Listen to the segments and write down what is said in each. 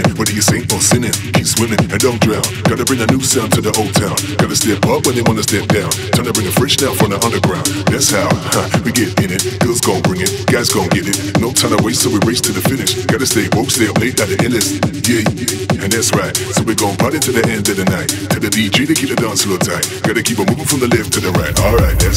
whether you sing or sinning. Keep swimming and don't drown. Gotta bring a new sound to the old town. Gotta step up when they wanna step down. Time to bring a fresh down from the underground. That's how we get in it. Girls gon' bring it, guys gon' get it. No time to waste, so we race to the finish. Gotta stay woke, stay up late, at the endless. Yeah, and that's right. So we gon' party to the end of the night. Tell the DJ to keep the dance floor tight. Gotta keep it moving from the left to the right. Alright, that's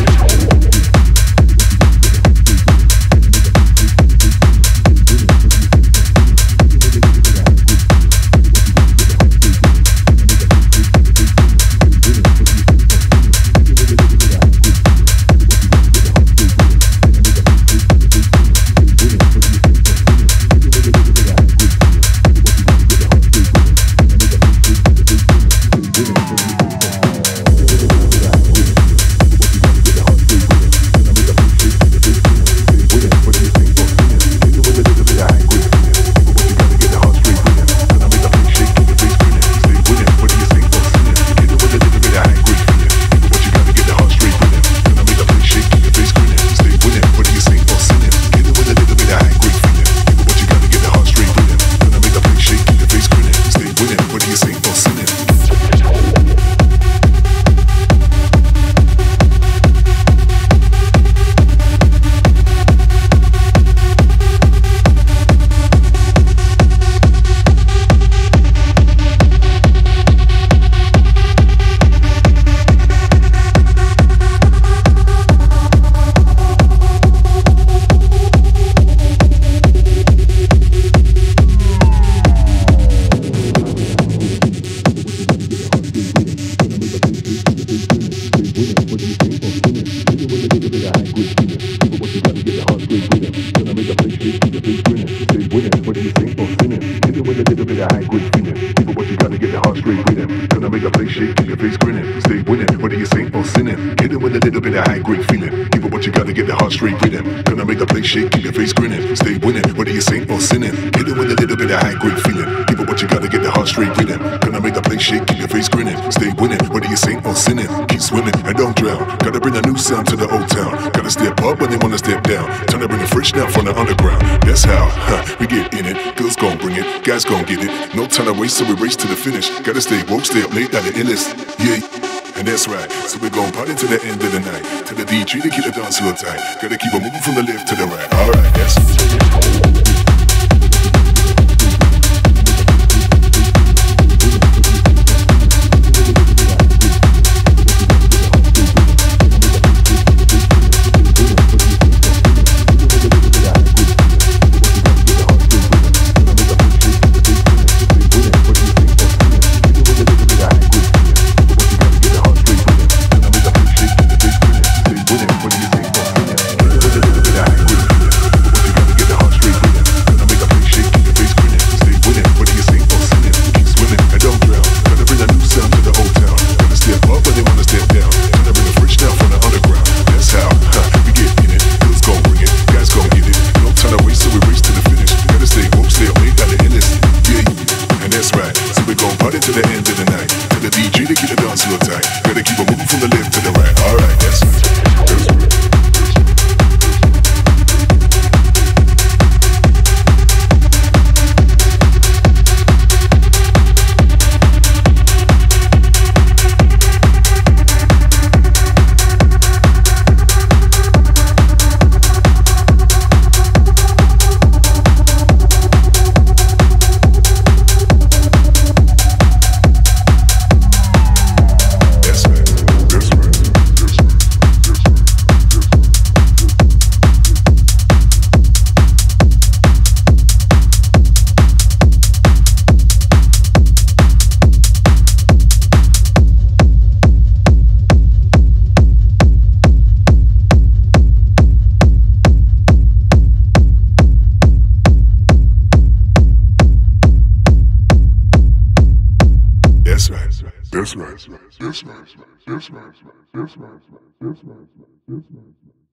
guys gon' get it. No time to waste, so we race to the finish. Gotta stay woke, stay up late, at the endless. Yeah, and that's right. So we gon' party to the end of the night. Tell the DJ to keep the dance floor tight. Gotta keep it moving from the left to the right. Alright, that's That's right.